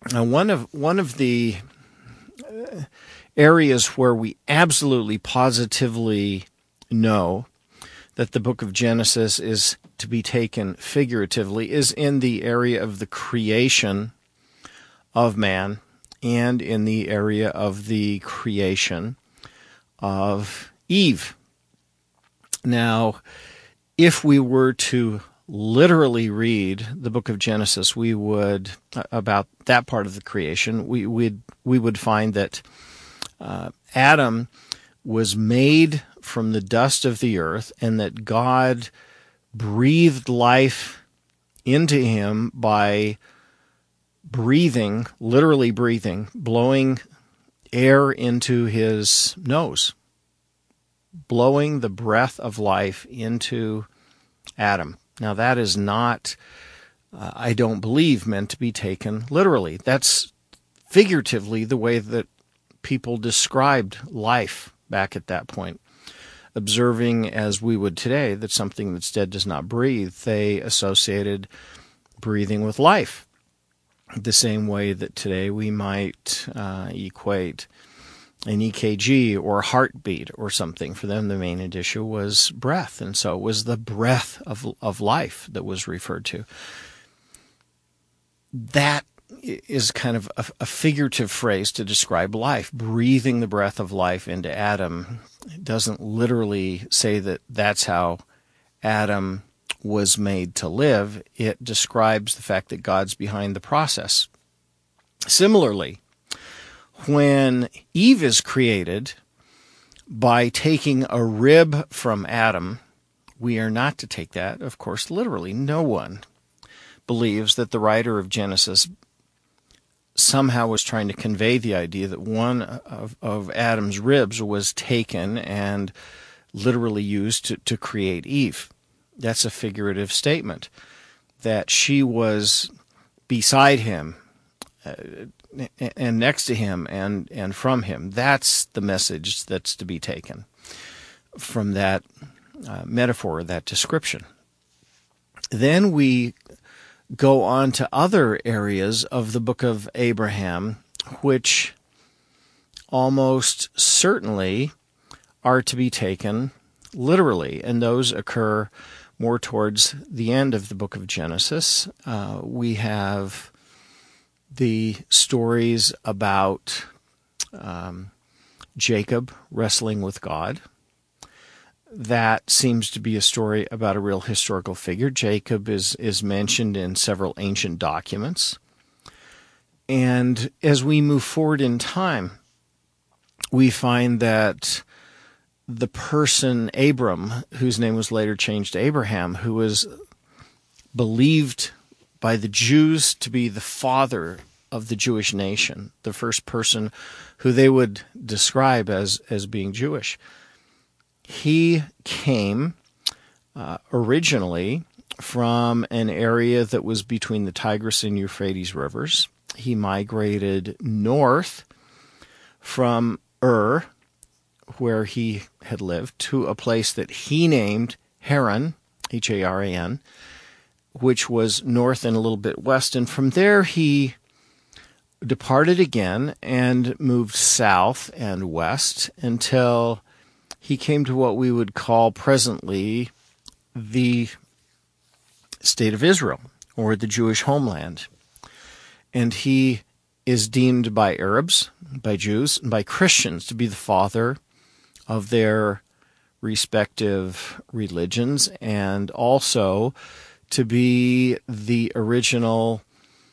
Now, one of the areas where we absolutely positively know that the book of Genesis is to be taken figuratively is in the area of the creation of man and in the area of the creation of Eve. Now, if we were to literally read the book of Genesis, we would, about that part of the creation, we would find that Adam was made from the dust of the earth, and that God breathed life into him by breathing, literally breathing, blowing air into his nose, blowing the breath of life into Adam. Now, that is not, I don't believe, meant to be taken literally. That's figuratively the way that people described life back at that point. Observing, as we would today, that something that's dead does not breathe, they associated breathing with life. The same way that today we might equate an EKG or heartbeat or something. For them, the main issue was breath, and so it was the breath of life that was referred to. That is kind of a figurative phrase to describe life. Breathing the breath of life into Adam, it doesn't literally say that that's how Adam was made to live. It describes the fact that God's behind the process. Similarly, when Eve is created by taking a rib from Adam, we are not to take that, of course, literally. No one believes that the writer of Genesis somehow was trying to convey the idea that one of Adam's ribs was taken and literally used to create Eve. That's a figurative statement, that she was beside him and next to him and from him. That's the message that's to be taken from that metaphor, that description. Then we go on to other areas of the book of Abraham, which almost certainly are to be taken literally, and those occur more towards the end of the book of Genesis. We have the stories about Jacob wrestling with God. That seems to be a story about a real historical figure. Jacob is mentioned in several ancient documents. And as we move forward in time, we find that the person Abram, whose name was later changed to Abraham, who was believed by the Jews to be the father of the Jewish nation, the first person who they would describe as being Jewish. He came originally from an area that was between the Tigris and Euphrates rivers. He migrated north from Ur, where he had lived, to a place that he named Haran, Haran, which was north and a little bit west. And from there he departed again and moved south and west until he came to what we would call presently the state of Israel, or the Jewish homeland. And he is deemed by Arabs, by Jews, and by Christians to be the father of their respective religions, and also to be the original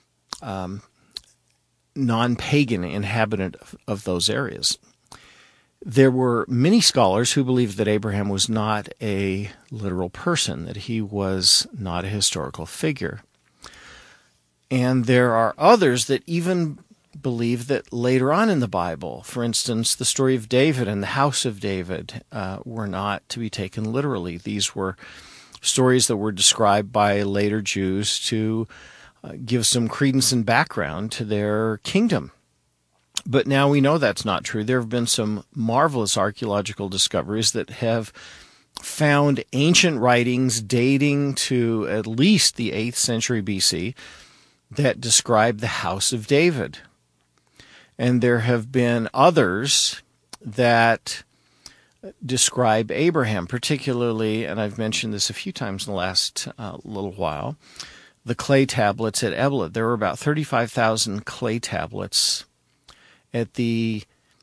non-pagan inhabitant of those areas. There were many scholars who believed that Abraham was not a literal person, that he was not a historical figure. And there are others that even believe that later on in the Bible, for instance, the story of David and the house of David were not to be taken literally. These were stories that were described by later Jews to give some credence and background to their kingdom. But now we know that's not true. There have been some marvelous archaeological discoveries that have found ancient writings dating to at least the 8th century BC that describe the house of David. And there have been others that describe Abraham, particularly, and I've mentioned this a few times in the last little while, the clay tablets at Ebla. There were about 35,000 clay tablets at the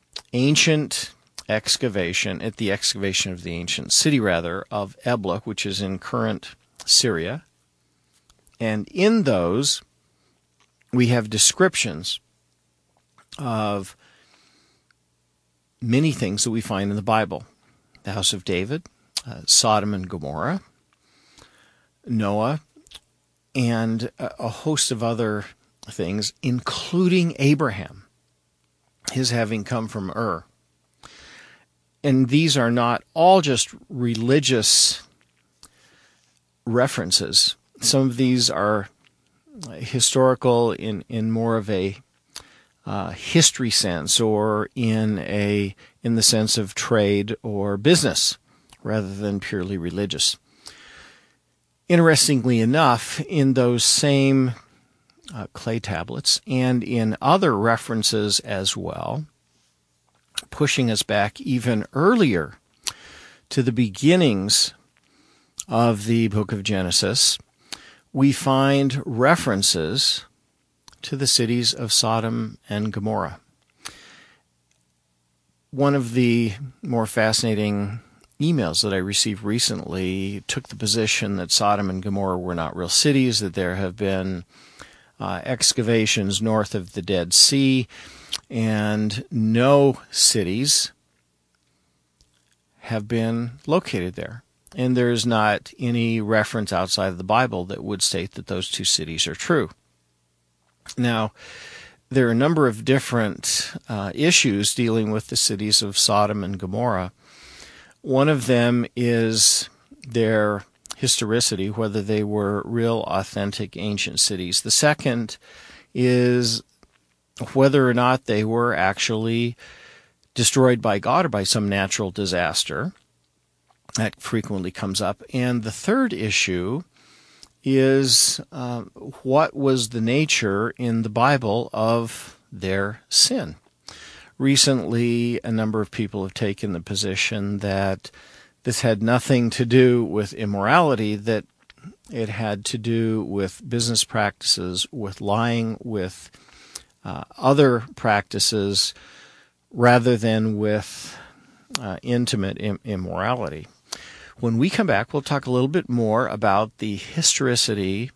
excavation of the ancient city, of Ebla, which is in current Syria. And in those, we have descriptions of many things that we find in the Bible. The house of David, Sodom and Gomorrah, Noah, and a host of other things, including Abraham, his having come from Ur. And these are not all just religious references. Some of these are historical in more of a history sense, or in the sense of trade or business, rather than purely religious. Interestingly enough, in those same clay tablets and in other references as well, pushing us back even earlier to the beginnings of the book of Genesis, we find references to the cities of Sodom and Gomorrah. One of the more fascinating emails that I received recently took the position that Sodom and Gomorrah were not real cities, that there have been excavations north of the Dead Sea, and no cities have been located there. And there is not any reference outside of the Bible that would state that those two cities are true. Now, there are a number of different issues dealing with the cities of Sodom and Gomorrah. One of them is their historicity, whether they were real, authentic, ancient cities. The second is whether or not they were actually destroyed by God or by some natural disaster. That frequently comes up. And the third issue is what was the nature in the Bible of their sin. Recently, a number of people have taken the position that this had nothing to do with immorality, that it had to do with business practices, with lying, with other practices, rather than with intimate immorality. When we come back, we'll talk a little bit more about the historicity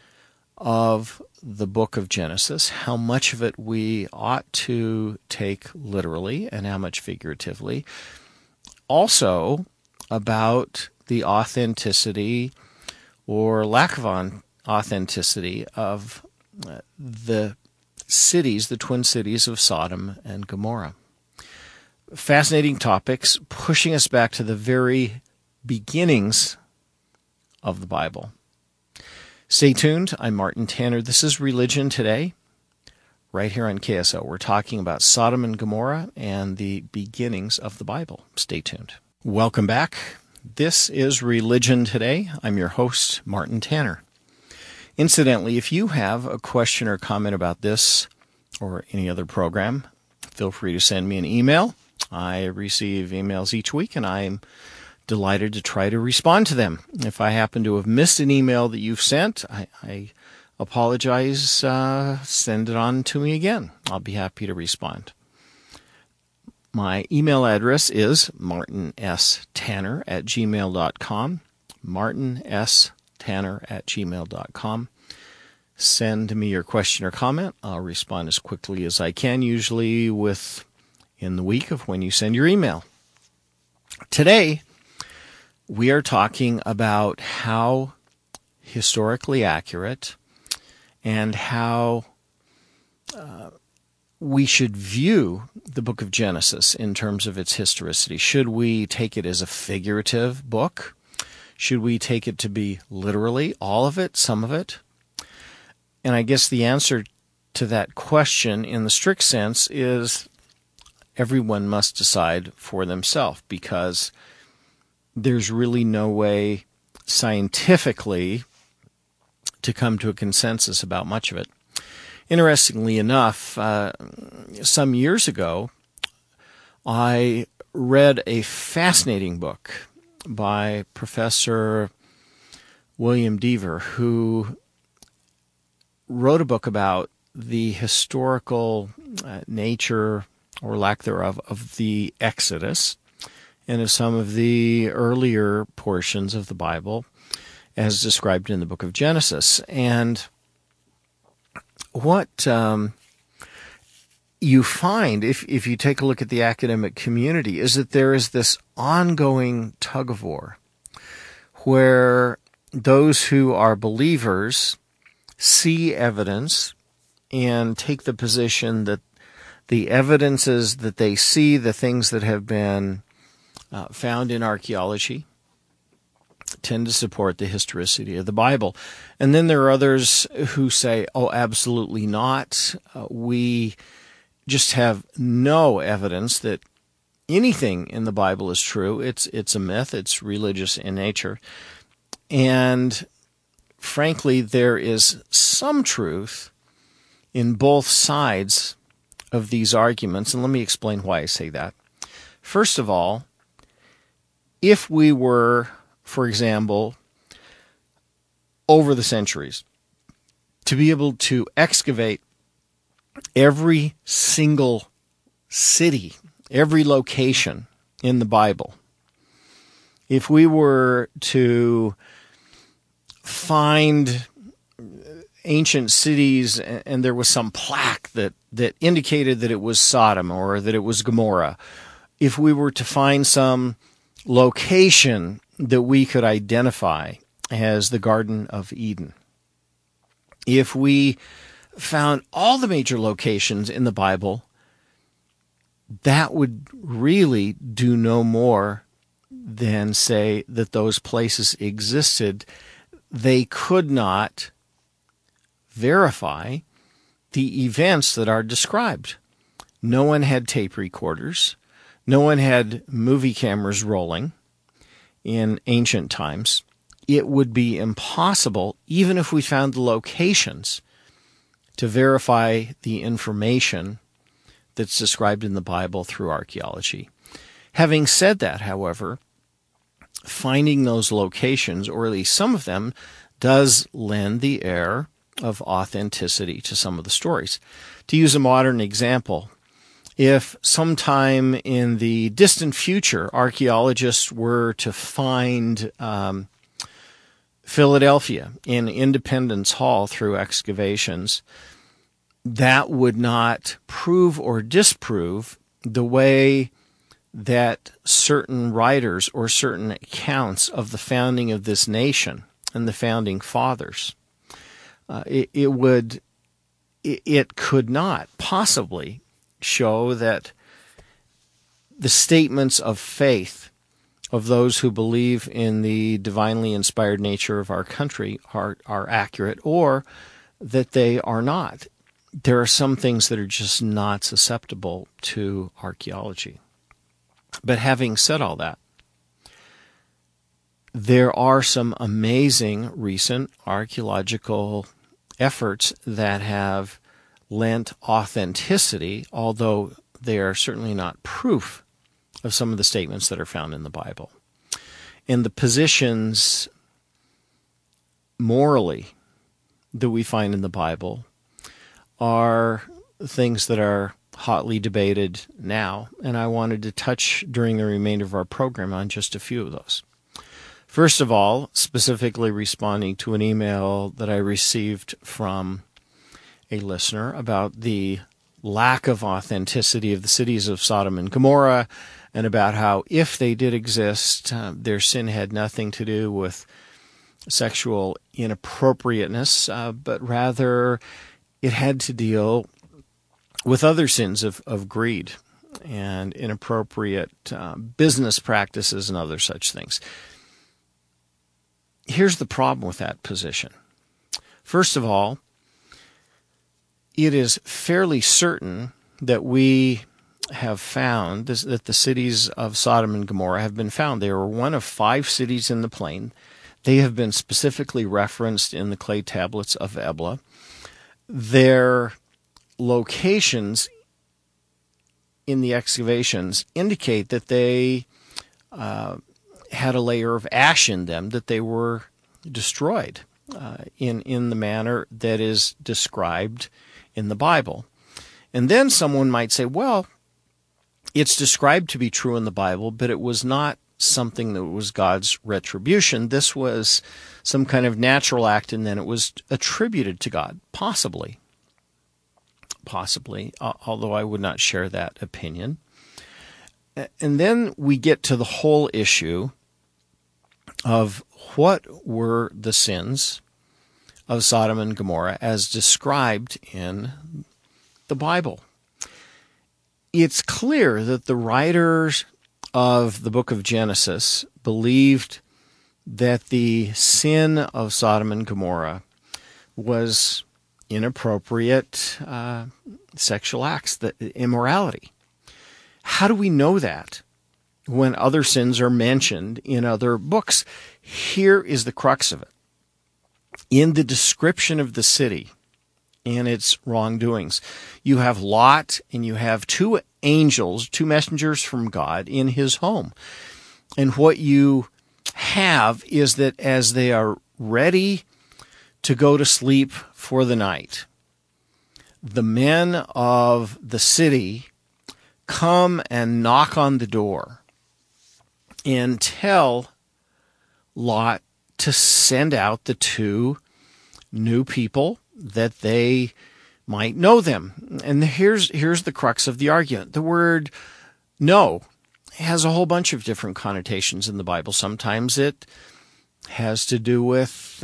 of the book of Genesis, how much of it we ought to take literally and how much figuratively. Also, about the authenticity or lack of authenticity of the cities, the twin cities of Sodom and Gomorrah. Fascinating topics, pushing us back to the very beginnings of the Bible. Stay tuned. I'm Martin Tanner. This is Religion Today, right here on KSO. We're talking about Sodom and Gomorrah and the beginnings of the Bible. Stay tuned. Welcome back. This is Religion Today. I'm your host, Martin Tanner. Incidentally, if you have a question or comment about this or any other program, feel free to send me an email. I receive emails each week, and I'm delighted to try to respond to them. If I happen to have missed an email that you've sent, I apologize. Send it on to me again. I'll be happy to respond. My email address is martinstanner@gmail.com, martinstanner@gmail.com. Send me your question or comment. I'll respond as quickly as I can, usually within the week of when you send your email. Today, we are talking about how historically accurate and how we should view the book of Genesis in terms of its historicity. Should we take it as a figurative book? Should we take it to be literally all of it, some of it? And I guess the answer to that question in the strict sense is everyone must decide for themselves, because there's really no way scientifically to come to a consensus about much of it. Interestingly enough, some years ago, I read a fascinating book by Professor William Dever, who wrote a book about the historical nature, or lack thereof, of the Exodus and of some of the earlier portions of the Bible as described in the book of Genesis. And what you find, if you take a look at the academic community, is that there is this ongoing tug of war where those who are believers see evidence and take the position that the evidences that they see, the things that have been found in archaeology, tend to support the historicity of the Bible. And then there are others who say, oh, absolutely not. We just have no evidence that anything in the Bible is true. It's a myth. It's religious in nature. And frankly, there is some truth in both sides of these arguments. And let me explain why I say that. First of all, if we were, for example, over the centuries, to be able to excavate every single city, every location in the Bible, if we were to find ancient cities and there was some plaque that indicated that it was Sodom or that it was Gomorrah, if we were to find some location that we could identify as the Garden of Eden, if we found all the major locations in the Bible, that would really do no more than say that those places existed. They could not verify the events that are described. No one had tape recorders. No one had movie cameras rolling in ancient times. It would be impossible, even if we found the locations, to verify the information that's described in the Bible through archaeology. Having said that, however, finding those locations, or at least some of them, does lend the air of authenticity to some of the stories. To use a modern example, if sometime in the distant future archaeologists were to find Philadelphia in Independence Hall through excavations, that would not prove or disprove the way that certain writers or certain accounts of the founding of this nation and the founding fathers, it could not possibly show that the statements of faith of those who believe in the divinely inspired nature of our country are accurate, or that they are not. There are some things that are just not susceptible to archaeology. But having said all that, there are some amazing recent archaeological efforts that have lent authenticity, although they are certainly not proof of some of the statements that are found in the Bible. And the positions morally that we find in the Bible are things that are hotly debated now, and I wanted to touch during the remainder of our program on just a few of those. First of all, specifically responding to an email that I received from a listener about the lack of authenticity of the cities of Sodom and Gomorrah, and about how if they did exist, their sin had nothing to do with sexual inappropriateness, but rather it had to deal with other sins of greed and inappropriate business practices and other such things. Here's the problem with that position. First of all, it is fairly certain that we have found that the cities of Sodom and Gomorrah have been found. They were one of 5 cities in the plain. They have been specifically referenced in the clay tablets of Ebla. their locations in the excavations indicate that they had a layer of ash in them, that they were destroyed in the manner that is described in the Bible. And then someone might say, well, it's described to be true in the Bible, but it was not something that was God's retribution. This was some kind of natural act, and then it was attributed to God. Possibly, although I would not share that opinion. And then we get to the whole issue of what were the sins of Sodom and Gomorrah as described in the Bible. It's clear that the writers of the book of Genesis believed that the sin of Sodom and Gomorrah was inappropriate sexual acts, the immorality. How do we know that when other sins are mentioned in other books? Here is the crux of it. In the description of the city and its wrongdoings, you have Lot and you have two angels, two messengers from God in his home. And what you have is that as they are ready to go to sleep for the night, the men of the city come and knock on the door and tell Lot to send out the two new people that they might know them. And here's the crux of the argument. The word know has a whole bunch of different connotations in the Bible. Sometimes it has to do with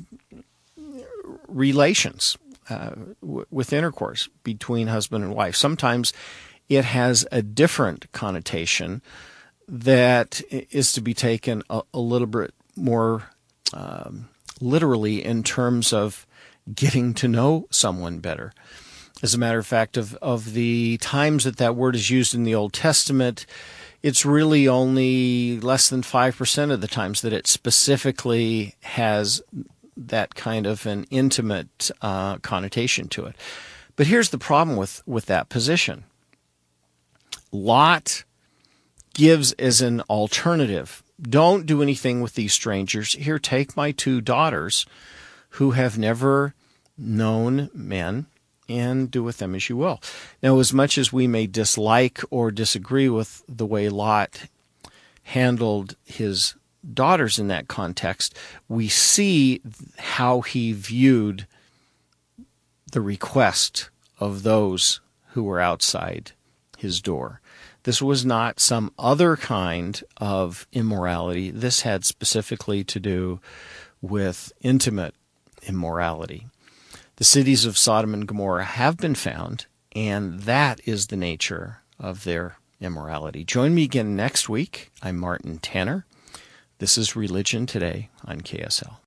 relations, with intercourse between husband and wife. Sometimes it has a different connotation that is to be taken a little bit more literally in terms of getting to know someone better. As a matter of fact, of the times that word is used in the Old Testament, it's really only less than 5% of the times that it specifically has that kind of an intimate connotation to it. But here's the problem with that position. Lot gives as an alternative, don't do anything with these strangers. Here, take my two daughters who have never known men, and do with them as you will. Now, as much as we may dislike or disagree with the way Lot handled his daughters in that context, we see how he viewed the request of those who were outside his door. This was not some other kind of immorality. This had specifically to do with intimate immorality. The cities of Sodom and Gomorrah have been found, and that is the nature of their immorality. Join me again next week. I'm Martin Tanner. This is Religion Today on KSL.